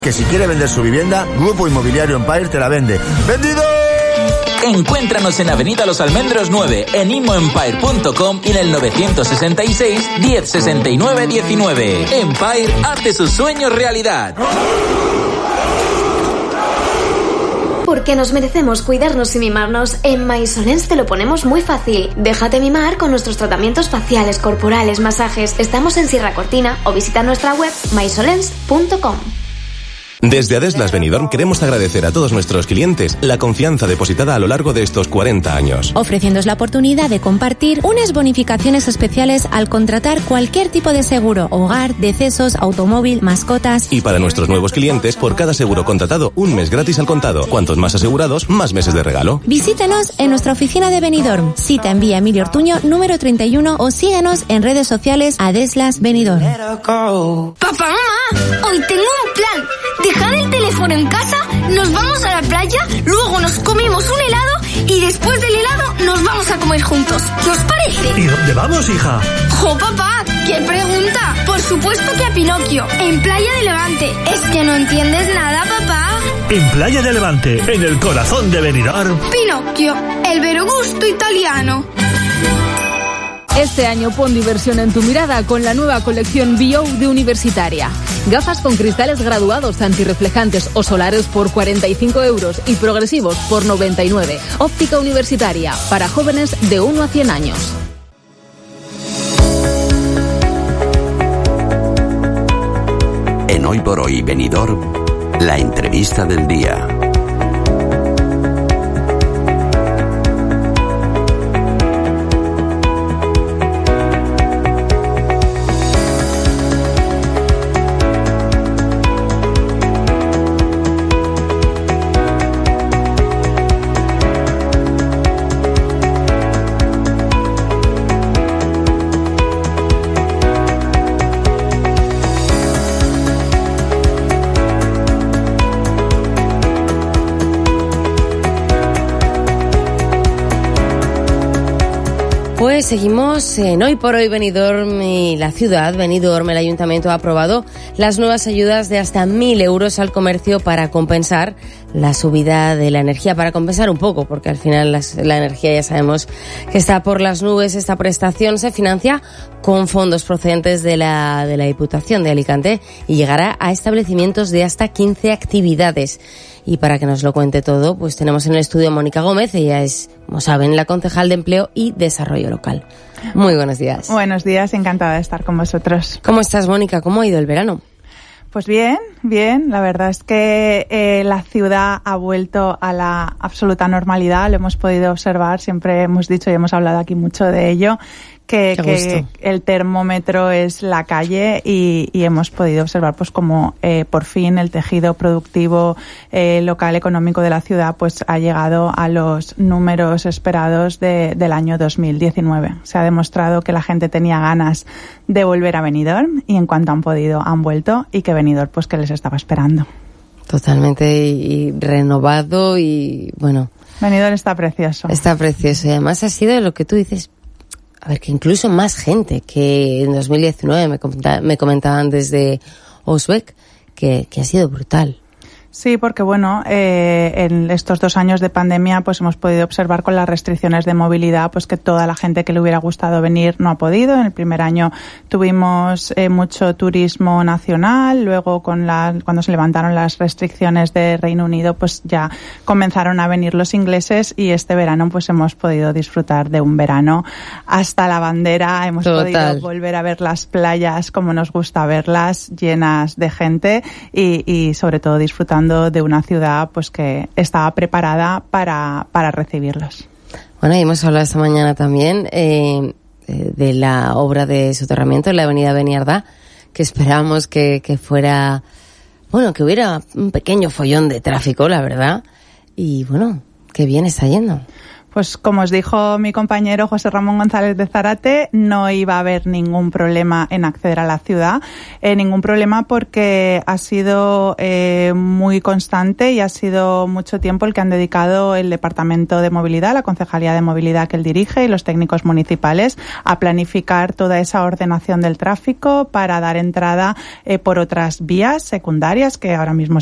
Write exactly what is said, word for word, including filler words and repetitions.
Que si quiere vender su vivienda, Grupo Inmobiliario Empire te la vende. ¡Vendido! Encuéntranos en Avenida Los Almendros nueve, en inmoempire punto com y en el novecientos sesenta y seis, diez sesenta y nueve diecinueve. Empire hace sus sueños realidad. Porque nos merecemos cuidarnos y mimarnos, en Maisolens te lo ponemos muy fácil. Déjate mimar con nuestros tratamientos faciales, corporales, masajes. Estamos en Sierra Cortina o visita nuestra web maisolens punto com. Desde Adeslas Benidorm queremos agradecer a todos nuestros clientes la confianza depositada a lo largo de estos cuarenta años. Ofreciéndoos la oportunidad de compartir unas bonificaciones especiales al contratar cualquier tipo de seguro, hogar, decesos, automóvil, mascotas. Y para nuestros nuevos clientes, por cada seguro contratado, un mes gratis al contado. Cuantos más asegurados, más meses de regalo. Visítenos en nuestra oficina de Benidorm, Cita en Vía Emilio Ortuño, número treinta y uno, o síguenos en redes sociales Adeslas Benidorm. Papá, mamá, hoy tengo un plan. Dejar el teléfono en casa, nos vamos a la playa, luego nos comemos un helado y después del helado nos vamos a comer juntos. ¿Qué os parece? ¿Y dónde vamos, hija? ¡Jo, papá! ¿Qué pregunta? Por supuesto que a Pinocchio, en Playa de Levante. ¿Es que no entiendes nada, papá? En Playa de Levante, en el corazón de Benidorm. Pinocchio, el vero gusto italiano. Este año pon diversión en tu mirada con la nueva colección B O de Universitaria. Gafas con cristales graduados, antirreflejantes o solares por cuarenta y cinco euros y progresivos por noventa y nueve. Óptica Universitaria, para jóvenes de uno a cien años. En Hoy por Hoy Benidorm, la entrevista del día. Pues seguimos en Hoy por Hoy Benidorm y la ciudad. Benidorm, el ayuntamiento ha aprobado las nuevas ayudas de hasta mil euros al comercio para compensar la subida de la energía, para compensar un poco, porque al final las, la energía ya sabemos que está por las nubes. Esta prestación se financia con fondos procedentes de la, de la Diputación de Alicante y llegará a establecimientos de hasta quince actividades. Y para que nos lo cuente todo, pues tenemos en el estudio a Mónica Gómez. Ella es, como saben, la concejal de Empleo y Desarrollo Local. Muy buenos días. Buenos días, encantada de estar con vosotros. ¿Cómo estás, Mónica? ¿Cómo ha ido el verano? Pues bien, bien. La verdad es que eh, la ciudad ha vuelto a la absoluta normalidad. Lo hemos podido observar, siempre hemos dicho y hemos hablado aquí mucho de ello, que, que el termómetro es la calle y, y hemos podido observar pues como eh, por fin el tejido productivo eh, local económico de la ciudad pues ha llegado a los números esperados de, del año dos mil diecinueve. Se ha demostrado que la gente tenía ganas de volver a Benidorm y en cuanto han podido han vuelto, y que Benidorm pues que les estaba esperando. Totalmente y, y renovado y bueno. Benidorm está precioso. Está precioso y además ha sido lo que tú dices. A ver, que incluso más gente que en dos mil diecinueve me, comenta, me comentaban desde Osbeck que, que ha sido brutal. Sí, porque bueno, eh, en estos dos años de pandemia pues hemos podido observar con las restricciones de movilidad pues que toda la gente que le hubiera gustado venir no ha podido. En el primer año tuvimos eh, mucho turismo nacional, luego con la, cuando se levantaron las restricciones de Reino Unido pues ya comenzaron a venir los ingleses, y este verano pues hemos podido disfrutar de un verano hasta la bandera. Hemos Total. podido volver a ver las playas como nos gusta verlas, llenas de gente y, y sobre todo disfrutando de una ciudad pues que estaba preparada para, para recibirlos. Bueno, y hemos hablado esta mañana también eh, de la obra de soterramiento en la avenida Beniardá, que esperábamos que, que fuera, bueno, que hubiera un pequeño follón de tráfico, la verdad, y bueno, qué bien está yendo. Pues como os dijo mi compañero José Ramón González de Zárate, no iba a haber ningún problema en acceder a la ciudad, eh, ningún problema porque ha sido eh, muy constante y ha sido mucho tiempo el que han dedicado el Departamento de Movilidad, la Concejalía de Movilidad que él dirige y los técnicos municipales a planificar toda esa ordenación del tráfico para dar entrada eh, por otras vías secundarias que ahora mismo